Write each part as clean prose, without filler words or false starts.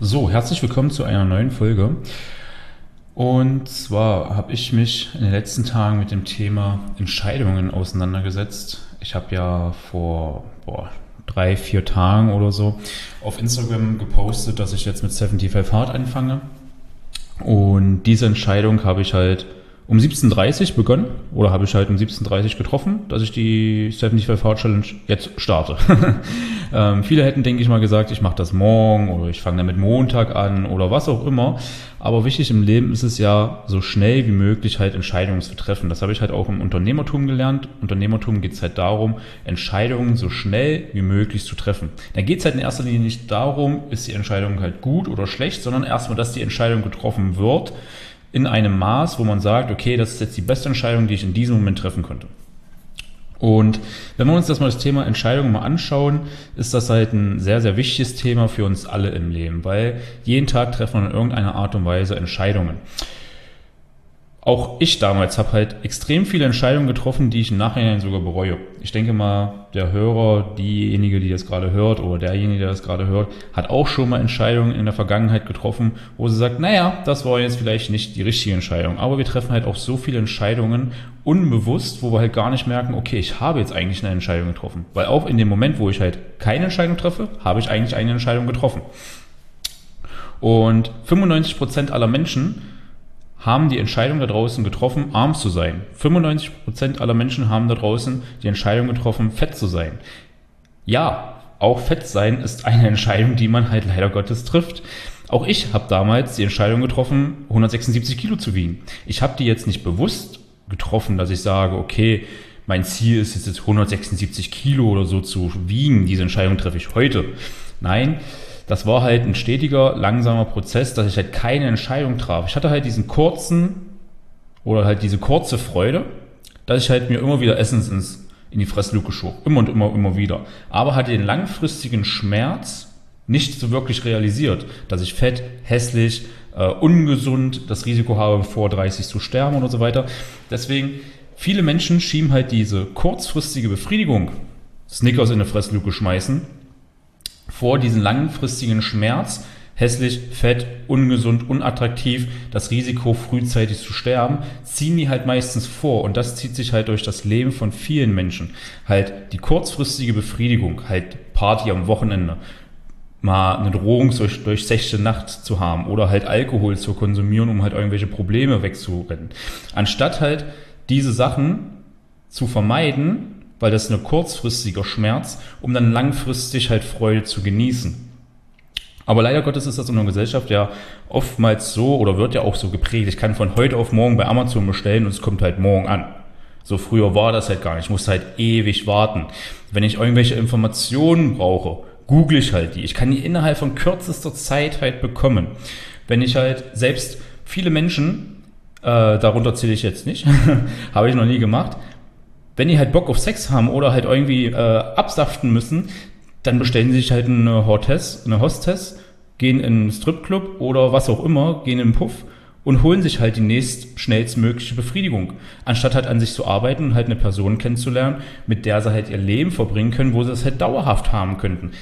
So, herzlich willkommen zu einer neuen Folge. Und zwar habe ich mich in den letzten Tagen mit dem Thema Entscheidungen auseinandergesetzt. Ich habe ja vor 3, 4 Tagen oder so auf Instagram gepostet, dass ich jetzt mit 75 Hard anfange. Und diese Entscheidung habe ich halt um 17:30 begonnen oder habe ich halt um 17:30 getroffen, dass ich die 75 Hard Challenge jetzt starte. Viele hätten, denke ich mal, gesagt, ich mache das morgen oder ich fange damit Montag an oder was auch immer. Aber wichtig im Leben ist es ja, so schnell wie möglich halt Entscheidungen zu treffen. Das habe ich halt auch im Unternehmertum gelernt. Unternehmertum geht es halt darum, Entscheidungen so schnell wie möglich zu treffen. Da geht es halt in erster Linie nicht darum, ist die Entscheidung halt gut oder schlecht, sondern erstmal, dass die Entscheidung getroffen wird in einem Maß, wo man sagt, okay, das ist jetzt die beste Entscheidung, die ich in diesem Moment treffen könnte. Und wenn wir uns das Thema Entscheidungen mal anschauen, ist das halt ein sehr, sehr wichtiges Thema für uns alle im Leben, weil jeden Tag treffen wir in irgendeiner Art und Weise Entscheidungen. Auch ich damals habe halt extrem viele Entscheidungen getroffen, die ich im Nachhinein sogar bereue. Ich denke mal, der Hörer, diejenige, die das gerade hört oder derjenige, der das gerade hört, hat auch schon mal Entscheidungen in der Vergangenheit getroffen, wo sie sagt, naja, das war jetzt vielleicht nicht die richtige Entscheidung. Aber wir treffen halt auch so viele Entscheidungen unbewusst, wo wir halt gar nicht merken, okay, ich habe jetzt eigentlich eine Entscheidung getroffen. Weil auch in dem Moment, wo ich halt keine Entscheidung treffe, habe ich eigentlich eine Entscheidung getroffen. Und 95% aller Menschen haben die Entscheidung da draußen getroffen, arm zu sein. 95% aller Menschen haben da draußen die Entscheidung getroffen, fett zu sein. Ja, auch fett sein ist eine Entscheidung, die man halt leider Gottes trifft. Auch ich habe damals die Entscheidung getroffen, 176 Kilo zu wiegen. Ich habe die jetzt nicht bewusst getroffen, dass ich sage, okay, mein Ziel ist jetzt 176 Kilo oder so zu wiegen. Diese Entscheidung treffe ich heute. Nein, das war halt ein stetiger, langsamer Prozess, dass ich halt keine Entscheidung traf. Ich hatte halt diese kurze Freude, dass ich halt mir immer wieder Essen in die Fressluke schob. Immer und immer wieder. Aber hatte den langfristigen Schmerz nicht so wirklich realisiert, dass ich fett, hässlich, ungesund, das Risiko habe, vor 30 zu sterben oder so weiter. Deswegen, viele Menschen schieben halt diese kurzfristige Befriedigung, Snickers in eine Fressluke schmeißen, vor diesen langfristigen Schmerz, hässlich, fett, ungesund, unattraktiv, das Risiko frühzeitig zu sterben, ziehen die halt meistens vor. Und das zieht sich halt durch das Leben von vielen Menschen. Halt die kurzfristige Befriedigung, halt Party am Wochenende, mal eine durchzechte Nacht zu haben oder halt Alkohol zu konsumieren, um halt irgendwelche Probleme wegzurennen. Anstatt halt diese Sachen zu vermeiden, weil das ein kurzfristiger Schmerz, um dann langfristig halt Freude zu genießen. Aber leider Gottes ist das in unserer Gesellschaft ja oftmals so oder wird ja auch so geprägt. Ich kann von heute auf morgen bei Amazon bestellen und es kommt halt morgen an. So früher war das halt gar nicht. Ich musste halt ewig warten. Wenn ich irgendwelche Informationen brauche, google ich halt die. Ich kann die innerhalb von kürzester Zeit halt bekommen. Wenn ich halt selbst viele Menschen, darunter zähle ich jetzt nicht, habe ich noch nie gemacht, wenn die halt Bock auf Sex haben oder halt irgendwie absaften müssen, dann bestellen sie sich halt eine Hostess, gehen in einen Stripclub oder was auch immer, gehen in einen Puff und holen sich halt die schnellstmögliche Befriedigung. Anstatt halt an sich zu arbeiten und halt eine Person kennenzulernen, mit der sie halt ihr Leben verbringen können, wo sie es halt dauerhaft haben könnten.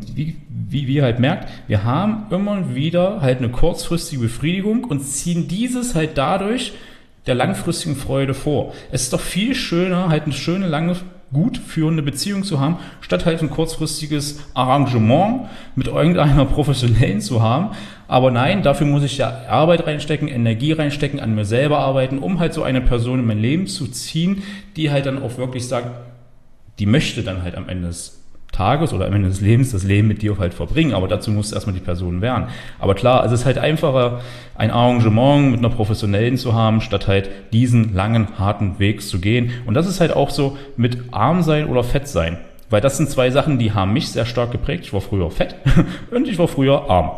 Wie ihr halt merkt, wir haben immer wieder halt eine kurzfristige Befriedigung und ziehen dieses halt dadurch der langfristigen Freude vor. Es ist doch viel schöner, halt eine schöne, lange, gut führende Beziehung zu haben, statt halt ein kurzfristiges Arrangement mit irgendeiner Professionellen zu haben. Aber nein, dafür muss ich ja Arbeit reinstecken, Energie reinstecken, an mir selber arbeiten, um halt so eine Person in mein Leben zu ziehen, die halt dann auch wirklich sagt, die möchte dann halt am Ende des Tages oder am Ende des Lebens das Leben mit dir halt verbringen, aber dazu muss erstmal die Person werden. Aber klar, es ist halt einfacher, ein Arrangement mit einer Professionellen zu haben, statt halt diesen langen, harten Weg zu gehen. Und das ist halt auch so mit arm sein oder fett sein. Weil das sind zwei Sachen, die haben mich sehr stark geprägt. Ich war früher fett und ich war früher arm.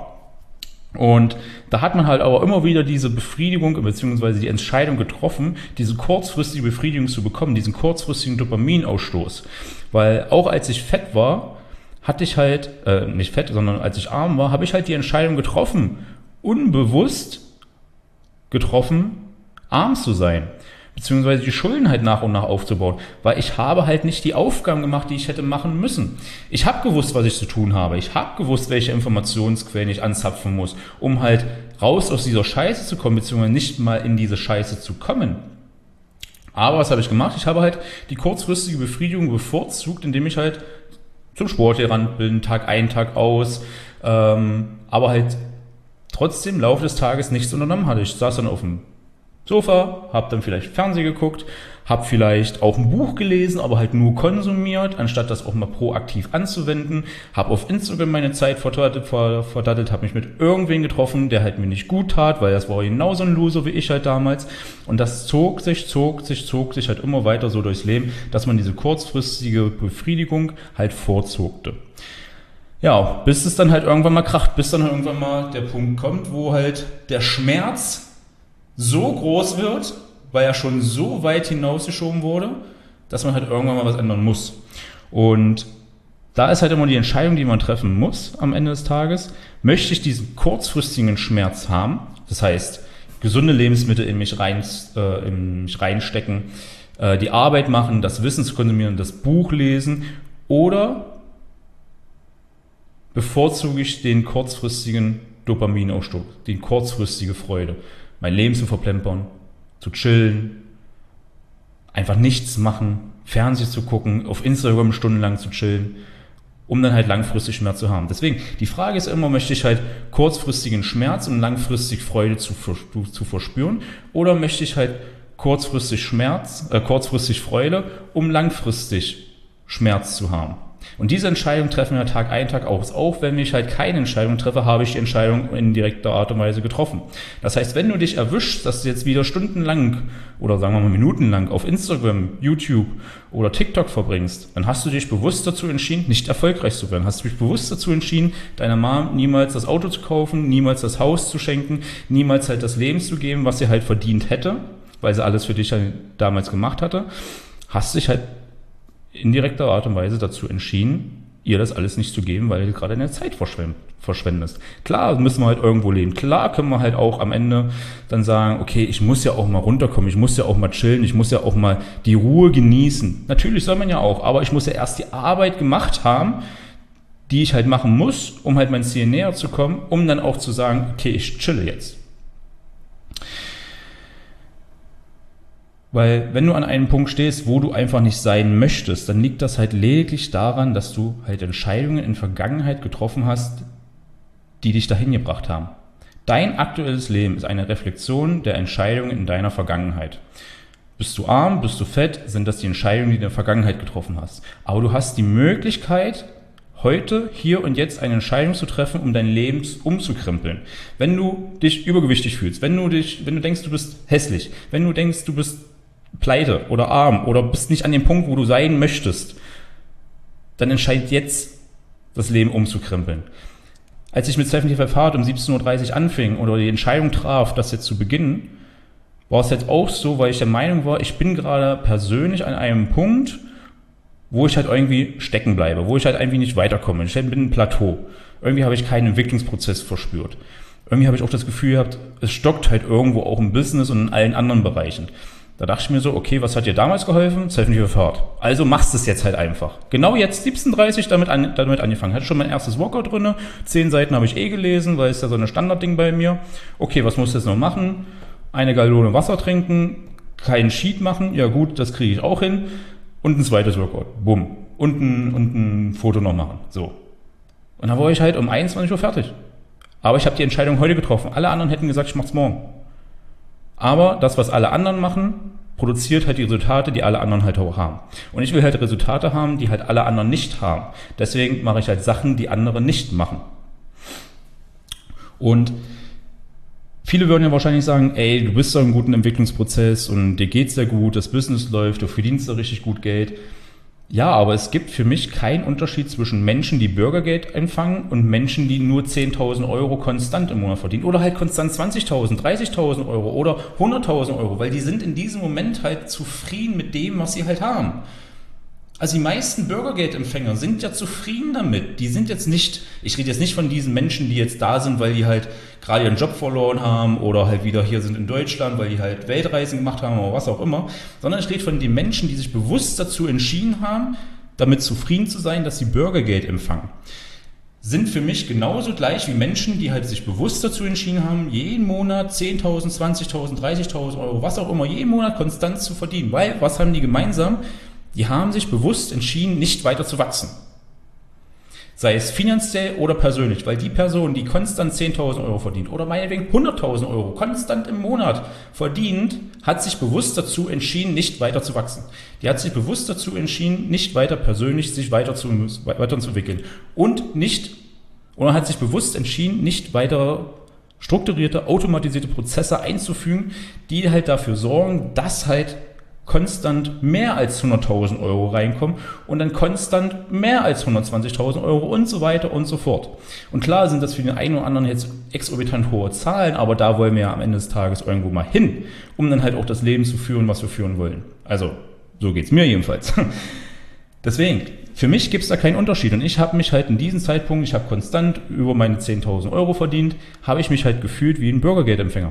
Und da hat man halt aber immer wieder diese Befriedigung bzw. die Entscheidung getroffen, diese kurzfristige Befriedigung zu bekommen, diesen kurzfristigen Dopaminausstoß. Weil auch als ich fett war, hatte ich halt, nicht fett, sondern als ich arm war, habe ich halt die Entscheidung getroffen, unbewusst getroffen, arm zu sein. beziehungsweise die Schulden halt nach und nach aufzubauen, weil ich habe halt nicht die Aufgaben gemacht, die ich hätte machen müssen. Ich habe gewusst, was ich zu tun habe. Ich habe gewusst, welche Informationsquellen ich anzapfen muss, um halt raus aus dieser Scheiße zu kommen, beziehungsweise nicht mal in diese Scheiße zu kommen. Aber was habe ich gemacht? Ich habe halt die kurzfristige Befriedigung bevorzugt, indem ich halt zum Sport gerannt bin, Tag ein, Tag aus, aber halt trotzdem im Laufe des Tages nichts unternommen hatte. Ich saß dann auf dem Sofa, habe dann vielleicht Fernsehen geguckt, habe vielleicht auch ein Buch gelesen, aber halt nur konsumiert, anstatt das auch mal proaktiv anzuwenden, habe auf Instagram meine Zeit verdattelt, habe mich mit irgendwen getroffen, der halt mir nicht gut tat, weil das war genauso ein Loser wie ich halt damals, und das zog sich halt immer weiter so durchs Leben, dass man diese kurzfristige Befriedigung halt vorzogte. Ja, bis es dann halt irgendwann mal kracht, bis dann halt irgendwann mal der Punkt kommt, wo halt der Schmerz so groß wird, weil er schon so weit hinausgeschoben wurde, dass man halt irgendwann mal was ändern muss. Und da ist halt immer die Entscheidung, die man treffen muss am Ende des Tages. Möchte ich diesen kurzfristigen Schmerz haben? Das heißt, gesunde Lebensmittel in mich reinstecken, die Arbeit machen, das Wissen zu konsumieren, das Buch lesen, oder bevorzuge ich den kurzfristigen Dopaminausstoß, die kurzfristige Freude, mein Leben zu verplempern, zu chillen, einfach nichts machen, Fernsehen zu gucken, auf Instagram stundenlang zu chillen, um dann halt langfristig mehr zu haben. Deswegen, die Frage ist immer, möchte ich halt kurzfristigen Schmerz, um langfristig Freude zu verspüren, oder möchte ich halt kurzfristig Freude, um langfristig Schmerz zu haben? Und diese Entscheidung treffen wir Tag ein, Tag aus. Auch wenn ich halt keine Entscheidung treffe, habe ich die Entscheidung in direkter Art und Weise getroffen. Das heißt, wenn du dich erwischst, dass du jetzt wieder stundenlang oder sagen wir mal minutenlang auf Instagram, YouTube oder TikTok verbringst, dann hast du dich bewusst dazu entschieden, nicht erfolgreich zu werden. Hast du dich bewusst dazu entschieden, deiner Mom niemals das Auto zu kaufen, niemals das Haus zu schenken, niemals halt das Leben zu geben, was sie halt verdient hätte, weil sie alles für dich halt damals gemacht hatte. Hast dich halt in direkter Art und Weise dazu entschieden, ihr das alles nicht zu geben, weil du gerade deine Zeit verschwendest. Klar müssen wir halt irgendwo leben. Klar können wir halt auch am Ende dann sagen, okay, ich muss ja auch mal runterkommen, ich muss ja auch mal chillen, ich muss ja auch mal die Ruhe genießen. Natürlich soll man ja auch, aber ich muss ja erst die Arbeit gemacht haben, die ich halt machen muss, um halt mein Ziel näher zu kommen, um dann auch zu sagen, okay, ich chille jetzt. Weil wenn du an einem Punkt stehst, wo du einfach nicht sein möchtest, dann liegt das halt lediglich daran, dass du halt Entscheidungen in Vergangenheit getroffen hast, die dich dahin gebracht haben. Dein aktuelles Leben ist eine Reflexion der Entscheidungen in deiner Vergangenheit. Bist du arm, bist du fett, sind das die Entscheidungen, die du in der Vergangenheit getroffen hast. Aber du hast die Möglichkeit, heute, hier und jetzt eine Entscheidung zu treffen, um dein Leben umzukrempeln. Wenn du dich übergewichtig fühlst, wenn du denkst, du bist hässlich, wenn du denkst, du bist pleite oder arm oder bist nicht an dem Punkt, wo du sein möchtest, dann entscheid jetzt, das Leben umzukrempeln. Als ich mit 75 Hard um 17.30 Uhr anfing oder die Entscheidung traf, das jetzt zu beginnen, war es jetzt auch so, weil ich der Meinung war, ich bin gerade persönlich an einem Punkt, wo ich halt irgendwie stecken bleibe, wo ich halt irgendwie nicht weiterkomme. Ich bin ein Plateau. Irgendwie habe ich keinen Entwicklungsprozess verspürt. Irgendwie habe ich auch das Gefühl gehabt, es stockt halt irgendwo auch im Business und in allen anderen Bereichen. Da dachte ich mir so, okay, was hat dir damals geholfen? 75 Hard. Also machst es jetzt halt einfach. Genau jetzt 17.30 damit angefangen. Hatte schon mein erstes Workout drin. 10 Seiten habe ich gelesen, weil es ja so ein Standardding bei mir. Okay, was musst du jetzt noch machen? Eine Gallone Wasser trinken, keinen Sheet machen. Ja gut, das kriege ich auch hin. Und ein zweites Workout. Bumm. Und ein Foto noch machen. So. Und dann war ich halt um 21 Uhr fertig. Aber ich habe die Entscheidung heute getroffen. Alle anderen hätten gesagt, ich mach's morgen. Aber das, was alle anderen machen, produziert halt die Resultate, die alle anderen halt auch haben. Und ich will halt Resultate haben, die halt alle anderen nicht haben. Deswegen mache ich halt Sachen, die andere nicht machen. Und viele würden ja wahrscheinlich sagen, ey, du bist doch im guten Entwicklungsprozess und dir geht's sehr gut, das Business läuft, du verdienst da richtig gut Geld. Ja, aber es gibt für mich keinen Unterschied zwischen Menschen, die Bürgergeld empfangen und Menschen, die nur 10.000 Euro konstant im Monat verdienen. Oder halt konstant 20.000, 30.000 Euro oder 100.000 Euro, weil die sind in diesem Moment halt zufrieden mit dem, was sie halt haben. Also die meisten Bürgergeldempfänger sind ja zufrieden damit. Die sind jetzt nicht, ich rede jetzt nicht von diesen Menschen, die jetzt da sind, weil die halt gerade ihren Job verloren haben oder halt wieder hier sind in Deutschland, weil die halt Weltreisen gemacht haben oder was auch immer, sondern ich rede von den Menschen, die sich bewusst dazu entschieden haben, damit zufrieden zu sein, dass sie Bürgergeld empfangen. Sind für mich genauso gleich wie Menschen, die halt sich bewusst dazu entschieden haben, jeden Monat 10.000, 20.000, 30.000 Euro, was auch immer, jeden Monat konstant zu verdienen. Weil, was haben die gemeinsam? Die haben sich bewusst entschieden, nicht weiter zu wachsen. Sei es finanziell oder persönlich, weil die Person, die konstant 10.000 Euro verdient oder meinetwegen 100.000 Euro konstant im Monat verdient, hat sich bewusst dazu entschieden, nicht weiter zu wachsen. Die hat sich bewusst dazu entschieden, nicht weiter persönlich sich weiterzuentwickeln oder hat sich bewusst entschieden, nicht weiter strukturierte, automatisierte Prozesse einzufügen, die halt dafür sorgen, dass halt konstant mehr als 100.000 Euro reinkommen und dann konstant mehr als 120.000 Euro und so weiter und so fort. Und klar sind das für den einen oder anderen jetzt exorbitant hohe Zahlen, aber da wollen wir ja am Ende des Tages irgendwo mal hin, um dann halt auch das Leben zu führen, was wir führen wollen. Also, so geht's mir jedenfalls. Deswegen, für mich gibt's da keinen Unterschied und ich habe mich halt in diesem Zeitpunkt, ich habe konstant über meine 10.000 Euro verdient, habe ich mich halt gefühlt wie ein Bürgergeldempfänger.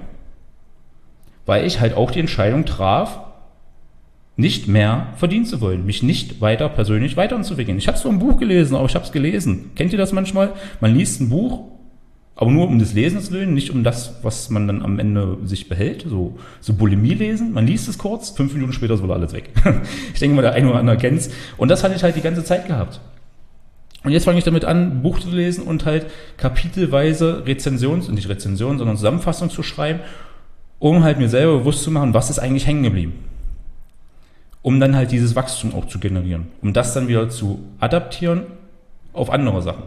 Weil ich halt auch die Entscheidung traf, nicht mehr verdienen zu wollen, mich nicht weiter persönlich weiterzuentwickeln. Ich habe zwar ein Buch gelesen, aber ich habe es gelesen. Kennt ihr das manchmal? Man liest ein Buch, aber nur um des Lesens willen, nicht um das, was man dann am Ende sich behält. So Bulimie lesen, man liest es kurz, 5 Minuten später ist wohl alles weg. Ich denke mal, der eine oder andere kennt's. Und das hatte ich halt die ganze Zeit gehabt. Und jetzt fange ich damit an, ein Buch zu lesen und halt kapitelweise nicht Rezension, sondern Zusammenfassung zu schreiben, um halt mir selber bewusst zu machen, was ist eigentlich hängen geblieben. Um dann halt dieses Wachstum auch zu generieren, um das dann wieder zu adaptieren auf andere Sachen.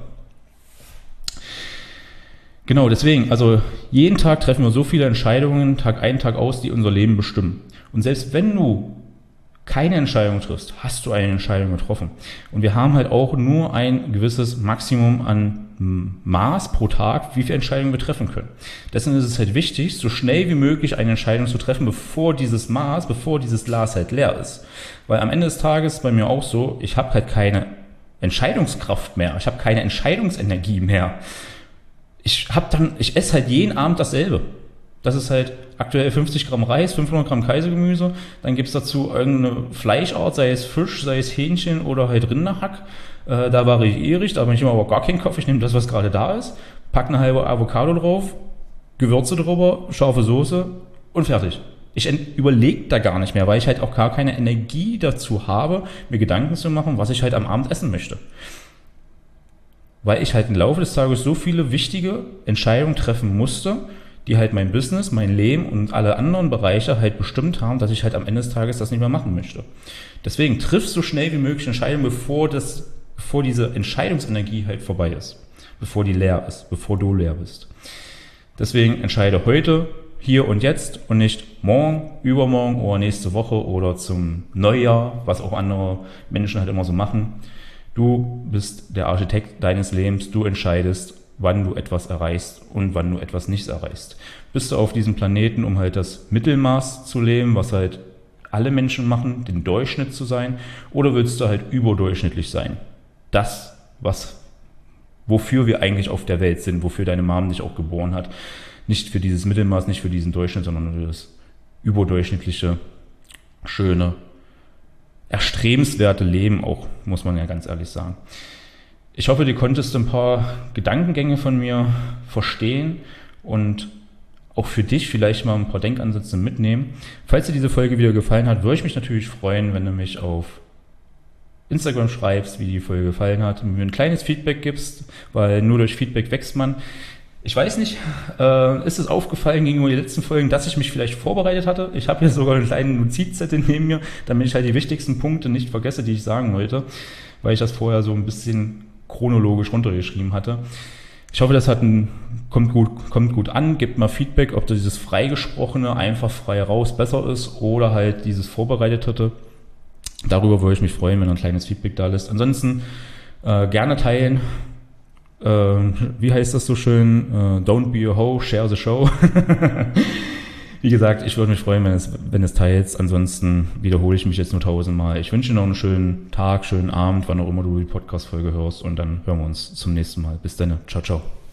Genau, deswegen, also jeden Tag treffen wir so viele Entscheidungen, Tag ein, Tag aus, die unser Leben bestimmen. Und selbst wenn du keine Entscheidung triffst, hast du eine Entscheidung getroffen. Und wir haben halt auch nur ein gewisses Maximum an Maß pro Tag, wie viele Entscheidungen wir treffen können. Deswegen ist es halt wichtig, so schnell wie möglich eine Entscheidung zu treffen, bevor dieses Glas halt leer ist. Weil am Ende des Tages ist bei mir auch so, ich habe halt keine Entscheidungskraft mehr, ich habe keine Entscheidungsenergie mehr. Ich esse halt jeden Abend dasselbe. Das ist halt aktuell 50 Gramm Reis, 500 Gramm Kaisergemüse. Dann gibt's dazu irgendeine Fleischart, sei es Fisch, sei es Hähnchen oder halt Rinderhack. Da variiere ich, da habe ich immer aber gar keinen Kopf. Ich nehme das, was gerade da ist, pack eine halbe Avocado drauf, Gewürze drüber, scharfe Soße und fertig. Ich überlege da gar nicht mehr, weil ich halt auch gar keine Energie dazu habe, mir Gedanken zu machen, was ich halt am Abend essen möchte. Weil ich halt im Laufe des Tages so viele wichtige Entscheidungen treffen musste, die halt mein Business, mein Leben und alle anderen Bereiche halt bestimmt haben, dass ich halt am Ende des Tages das nicht mehr machen möchte. Deswegen triff so schnell wie möglich Entscheidungen, bevor diese Entscheidungsenergie halt vorbei ist, bevor die leer ist, bevor du leer bist. Deswegen entscheide heute, hier und jetzt und nicht morgen, übermorgen oder nächste Woche oder zum Neujahr, was auch andere Menschen halt immer so machen. Du bist der Architekt deines Lebens, du entscheidest, wann du etwas erreichst und wann du etwas nicht erreichst. Bist du auf diesem Planeten, um halt das Mittelmaß zu leben, was halt alle Menschen machen, den Durchschnitt zu sein, oder willst du halt überdurchschnittlich sein? Das, wofür wir eigentlich auf der Welt sind, wofür deine Mom dich auch geboren hat. Nicht für dieses Mittelmaß, nicht für diesen Durchschnitt, sondern für das überdurchschnittliche, schöne, erstrebenswerte Leben auch, muss man ja ganz ehrlich sagen. Ich hoffe, du konntest ein paar Gedankengänge von mir verstehen und auch für dich vielleicht mal ein paar Denkansätze mitnehmen. Falls dir diese Folge wieder gefallen hat, würde ich mich natürlich freuen, wenn du mich auf Instagram schreibst, wie die Folge gefallen hat, und mir ein kleines Feedback gibst, weil nur durch Feedback wächst man. Ich weiß nicht, ist es aufgefallen gegenüber den letzten Folgen, dass ich mich vielleicht vorbereitet hatte? Ich habe hier sogar einen kleinen Notizzettel neben mir, damit ich halt die wichtigsten Punkte nicht vergesse, die ich sagen wollte, weil ich das vorher so ein bisschen chronologisch runtergeschrieben hatte. Ich hoffe, das kommt gut an. Gebt mal Feedback, ob dieses Freigesprochene einfach frei raus besser ist oder halt dieses Vorbereitete. Darüber würde ich mich freuen, wenn ein kleines Feedback da lässt. Ansonsten gerne teilen. Wie heißt das so schön? Don't be a hoe, share the show. Wie gesagt, ich würde mich freuen, wenn es teilst. Ansonsten wiederhole ich mich jetzt nur 1000-mal. Ich wünsche dir noch einen schönen Tag, schönen Abend, wann auch immer du die Podcast-Folge hörst. Und dann hören wir uns zum nächsten Mal. Bis dann. Ciao, ciao.